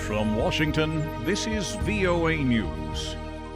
From Washington, this is VOA News.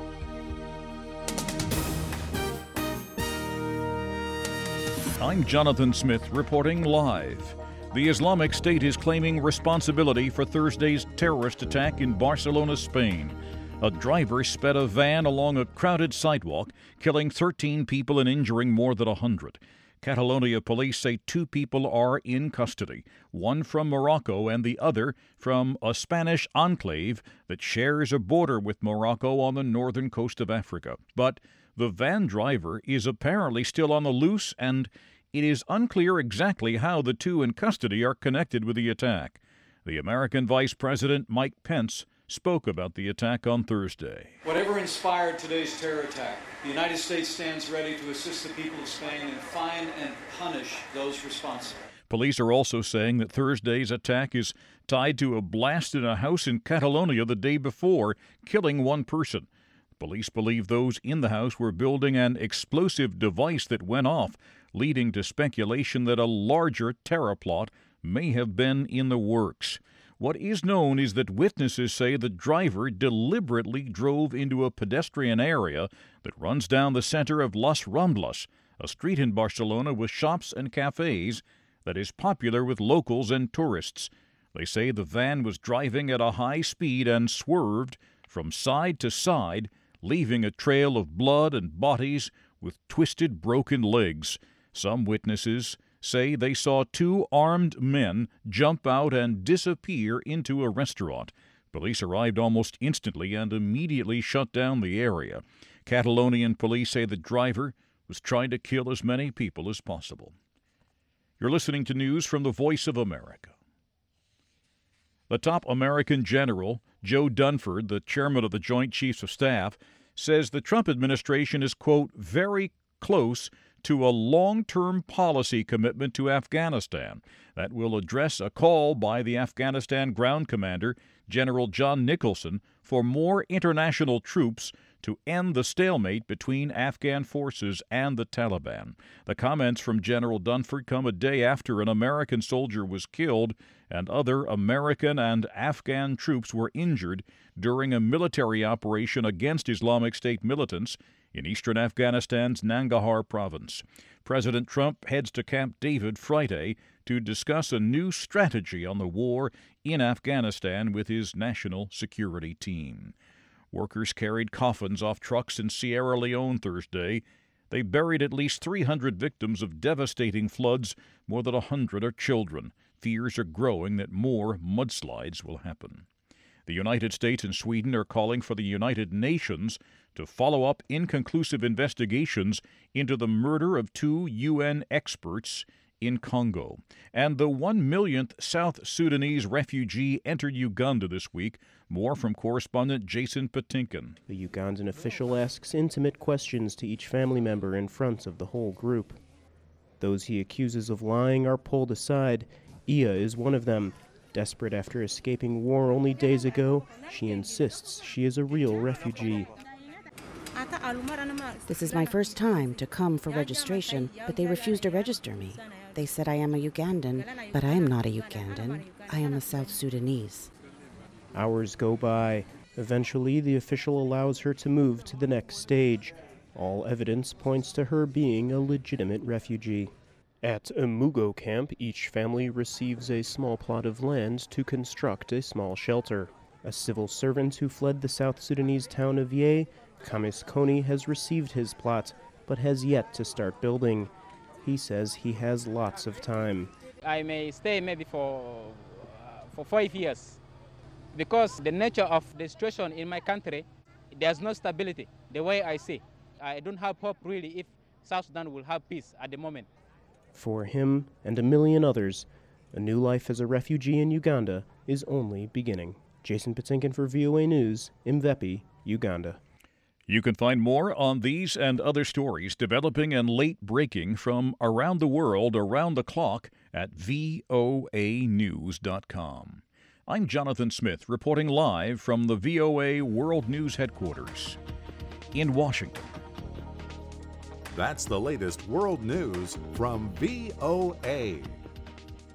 I'm Jonathan Smith reporting live. The Islamic State is claiming responsibility for Thursday's terrorist attack in Barcelona, Spain. A driver sped a van along a crowded sidewalk, killing 13 people and injuring more than 100. Catalonia police say 2 people are in custody, one from Morocco and the other from a Spanish enclave that shares a border with Morocco on the northern coast of Africa. But the van driver is apparently still on the loose, and it is unclear exactly how the 2 in custody are connected with the attack. The American Vice President Mike Pence spoke about the attack on Thursday. Whatever inspired today's terror attack, the United States stands ready to assist the people of Spain and find and punish those responsible. Police are also saying that Thursday's attack is tied to a blast in a house in Catalonia the day before, killing 1 person. Police believe those in the house were building an explosive device that went off, leading to speculation that a larger terror plot may have been in the works. What is known is that witnesses say the driver deliberately drove into a pedestrian area that runs down the center of Las Ramblas, a street in Barcelona with shops and cafes that is popular with locals and tourists. They say the van was driving at a high speed and swerved from side to side, leaving a trail of blood and bodies with twisted, broken legs. Some witnesses say they saw 2 armed men jump out and disappear into a restaurant. Police arrived almost instantly and immediately shut down the area. Catalonian police say the driver was trying to kill as many people as possible. You're listening to news from the Voice of America. The top American general, Joe Dunford, the chairman of the Joint Chiefs of Staff, says the Trump administration is, quote, very close to a long-term policy commitment to Afghanistan that will address a call by the Afghanistan ground commander, General John Nicholson, for more international troops to end the stalemate between Afghan forces and the Taliban. The comments from General Dunford come a day after an American soldier was killed and other American and Afghan troops were injured during a military operation against Islamic State militants in eastern Afghanistan's Nangarhar province. President Trump heads to Camp David Friday to discuss a new strategy on the war in Afghanistan with his national security team. Workers carried coffins off trucks in Sierra Leone Thursday. They buried at least 300 victims of devastating floods. More than 100 are children. Fears are growing that more mudslides will happen. The United States and Sweden are calling for the United Nations to follow up inconclusive investigations into the murder of 2 UN experts in Congo. And the 1 millionth South Sudanese refugee entered Uganda this week. More from correspondent Jason Patinkin. The Ugandan official asks intimate questions to each family member in front of the whole group. Those he accuses of lying are pulled aside. Iya is one of them. Desperate after escaping war only days ago, she insists she is a real refugee. This is my first time to come for registration, but they refused to register me. They said I am a Ugandan, but I am not a Ugandan. I am a South Sudanese. Hours go by. Eventually, the official allows her to move to the next stage. All evidence points to her being a legitimate refugee. At Emugo camp, each family receives a small plot of land to construct a small shelter. A civil servant who fled the South Sudanese town of Ye, Kamis Koni, has received his plot, but has yet to start building. He says he has lots of time. I may stay maybe for 5 years, because the nature of the situation in my country, there's no stability, the way I see. I don't have hope really if South Sudan will have peace at the moment. For him and a million others, a new life as a refugee in Uganda is only beginning. Jason Patinkin for VOA News, Mvepi, Uganda. You can find more on these and other stories developing and late breaking from around the world, around the clock at voanews.com. I'm Jonathan Smith, reporting live from the VOA World News headquarters in Washington. That's the latest world news from VOA.